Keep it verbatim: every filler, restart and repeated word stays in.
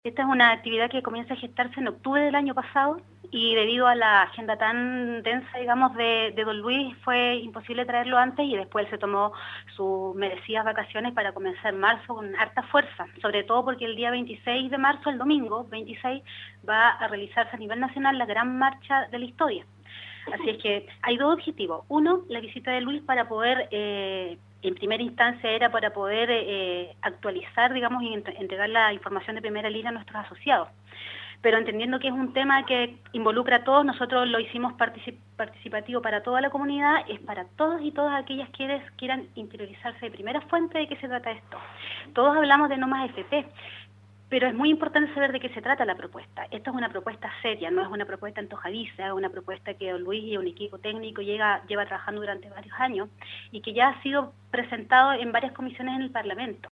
Esta es una actividad que comienza a gestarse en octubre del año pasado y debido a la agenda tan densa, digamos, de, de don Luis, fue imposible traerlo antes y después él se tomó sus merecidas vacaciones para comenzar marzo con harta fuerza, sobre todo porque el día veintiséis de marzo, el domingo veintiséis, va a realizarse a nivel nacional la gran marcha de la historia. Así es que hay dos objetivos. Uno, la visita de Luis para poder... Eh, en primera instancia era para poder eh, actualizar, digamos, y entregar la información de primera línea a nuestros asociados. Pero entendiendo que es un tema que involucra a todos, nosotros lo hicimos particip participativo para toda la comunidad, es para todos y todas aquellas quienes quieran interiorizarse de primera fuente de qué se trata esto. Todos hablamos de no más F P, pero es muy importante saber de qué se trata la propuesta. Esta es una propuesta seria, no es una propuesta antojadiza, es una propuesta que don Luis y un equipo técnico llega, lleva trabajando durante varios años y que ya ha sido presentado en varias comisiones en el Parlamento.